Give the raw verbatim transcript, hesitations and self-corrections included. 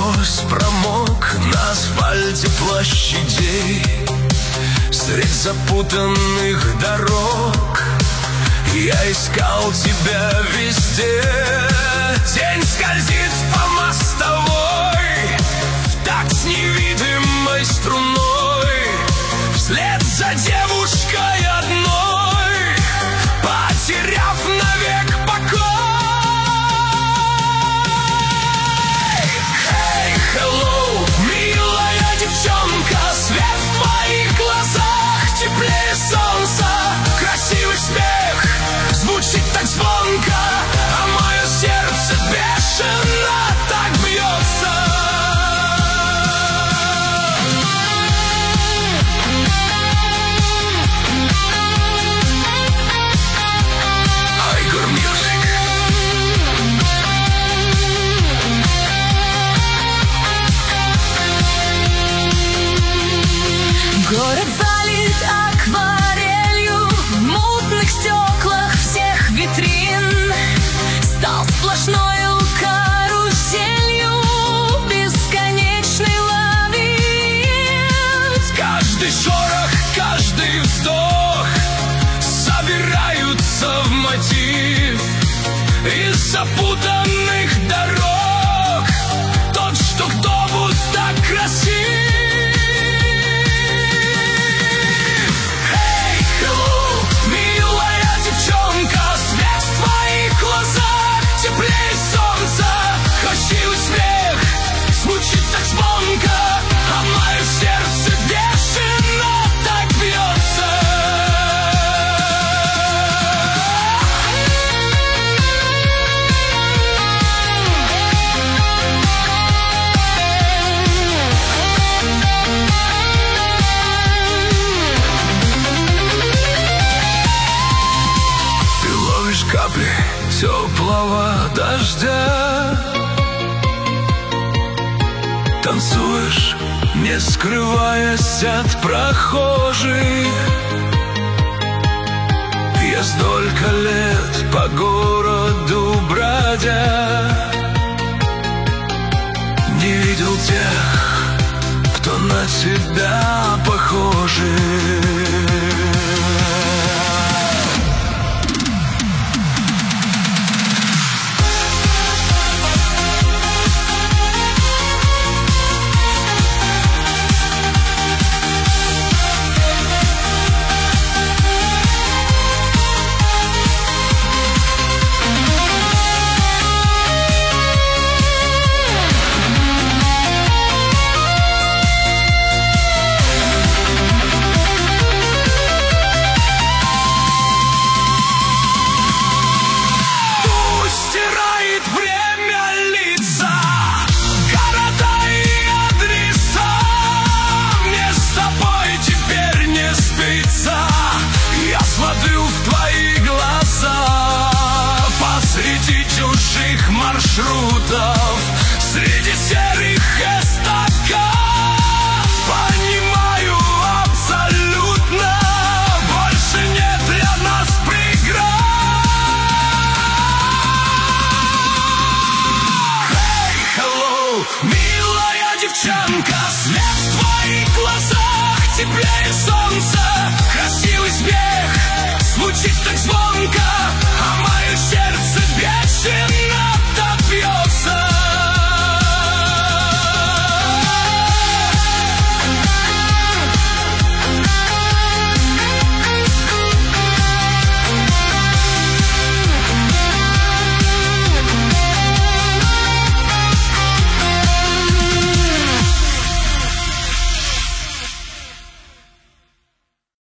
насквозь промок на асфальте площадей. Средь запутанных дорог я искал тебя везде. День скользит по мостовой в такт с невидимой струной, вслед за девушкой одной, потеряв навек покой. Hey, hello, милая девчонка, свет в твоих глазах теплее солнца. Красивый смех звучит так звонко, а мое сердце бешено так бьется. Айгор Мьюзик. Город залит акварелью, в мутных стеклах всех витрин стал сплошною каруселью, бесконечный лабиринт. Каждый шорох, каждый вздох собираются в мотив из запутанных дорог. Тот, что кто будто красив. Теплее солнца, красивый смех звучит так звонко, а мое сердце бешено так бьется. Ты ловишь капли теплого дождя, танцуешь, не скрываясь от прохожих. Я столько лет по городу бродя не видел тех, кто на тебя похожи. Маршрутов среди всех